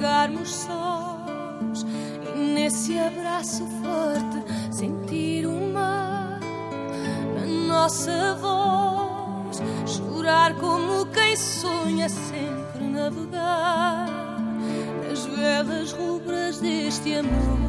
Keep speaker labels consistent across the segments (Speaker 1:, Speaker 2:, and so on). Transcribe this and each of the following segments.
Speaker 1: ficarmos sós e nesse abraço forte sentir o mar na nossa voz, chorar como quem sonha sempre navegar nas velas rubras deste amor.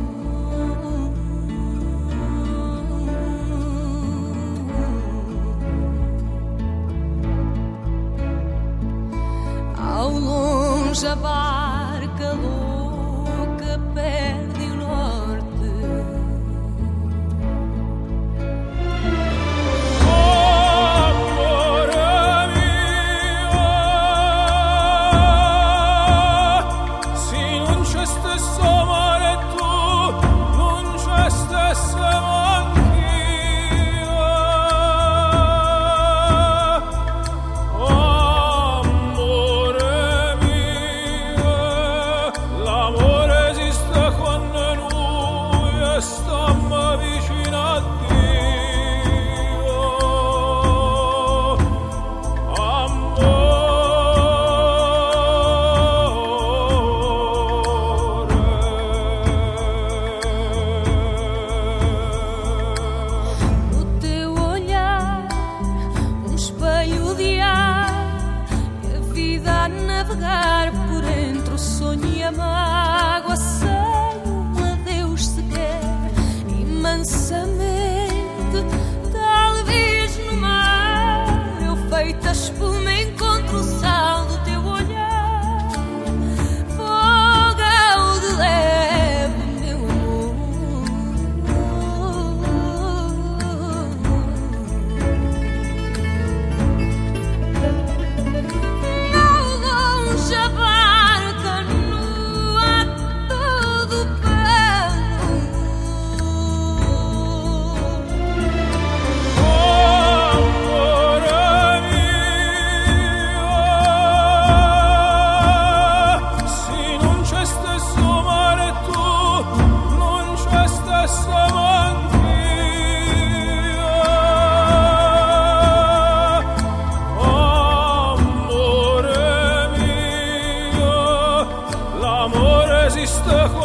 Speaker 1: Ao longe a barca louca perde o norte. Por entre o sonho e a mágoa, sem um adeus sequer, e mansamente, talvez no mar, eu feita espuma encontro o sal do teu olhar, fogão de leve, meu amor. A barca nua todo pano.
Speaker 2: Oh, amore mio, se non c'è stesso mare tu, non c'è stesso anch'io. L'amore esiste